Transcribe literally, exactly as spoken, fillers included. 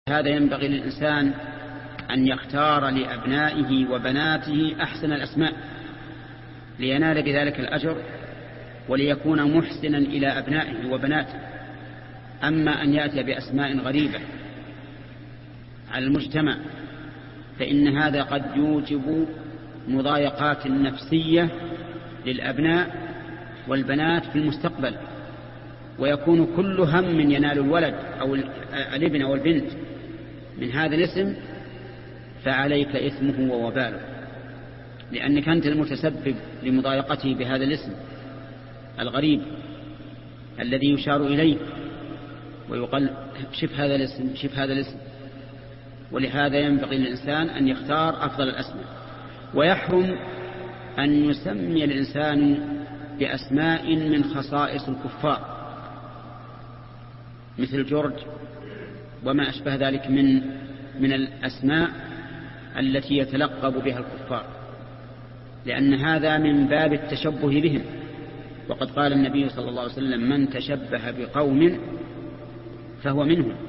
هذا ينبغي للإنسان أن يختار لأبنائه وبناته أحسن الأسماء لينال بذلك الأجر وليكون محسنا إلى أبنائه وبناته. أما أن يأتي بأسماء غريبة على المجتمع فإن هذا قد يوجب مضايقات نفسية للأبناء والبنات في المستقبل، ويكون كل هم ينال الولد أو الابن أو البنت من هذا الاسم فعليك إثمه ووباله، لأنك أنت المتسبب لمضايقته بهذا الاسم الغريب الذي يشار إليه ويقال شف هذا الاسم شف هذا الاسم. ولهذا ينبغي للإنسان أن يختار أفضل الأسماء. ويحرم أن يسمي الإنسان بأسماء من خصائص الكفار مثل جورج وما أشبه ذلك من من الأسماء التي يتلقب بها الكفار، لأن هذا من باب التشبه بهم. وقد قال النبي صلى الله عليه وسلم: من تشبه بقوم فهو منهم.